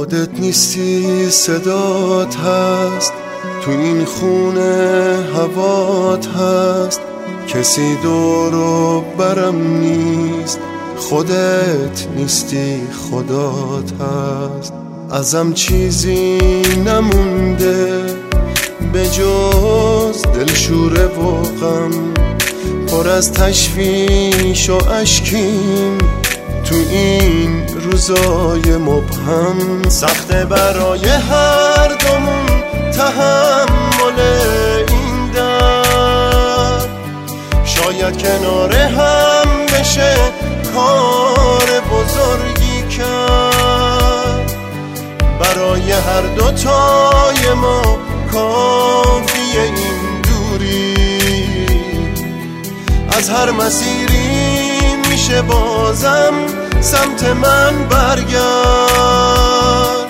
خودت نیستی صدات هست، تو این خونه هوات هست، کسی دورو برم نیست، خودت نیستی خدات هست. ازم چیزی نمونده به جز دلشوره و غم، پر از تشویش و اشکیم تو این روزای مبهم. سخته برای هر دومون تحمل این درد، شاید کنار هم بشه کار بزرگی کرد. برای هر دوتای ما کافیه این دوری، از هر مسیری میشه بازم سمت من برگرد.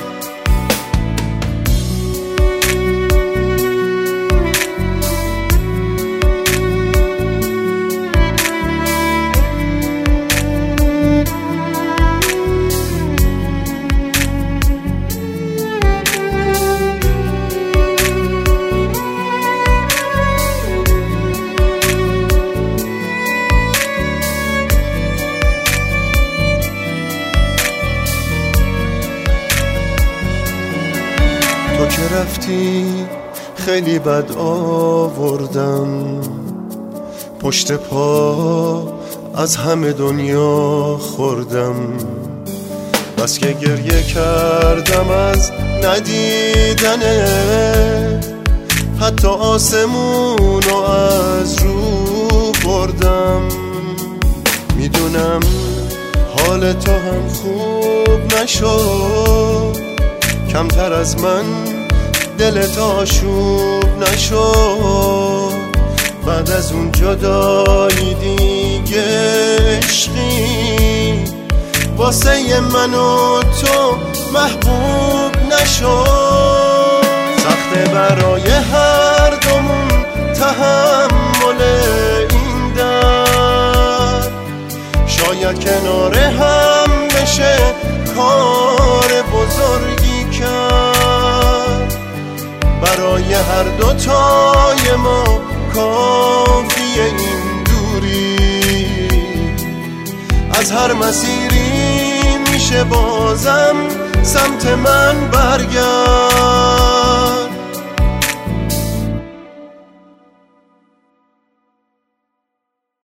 تو که رفتی خیلی بد آوردم، پشت پا از همه دنیا خوردم. بس که گریه کردم از ندیدنه، حتی آسمونو از رو بردم. میدونم حال تو هم خوب نشد، کمتر از من دلت آشوب نشد. بعد از اون جدایی دیگه عشقی واسه من و تو محبوب نشد. سخته برای هر دومون تحمل این درد، شاید کنار هم بشه کار بزرگی کرد. برای هر دوتای ما کافیه این دوری، از هر مسیری میشه بازم سمت من برگرد.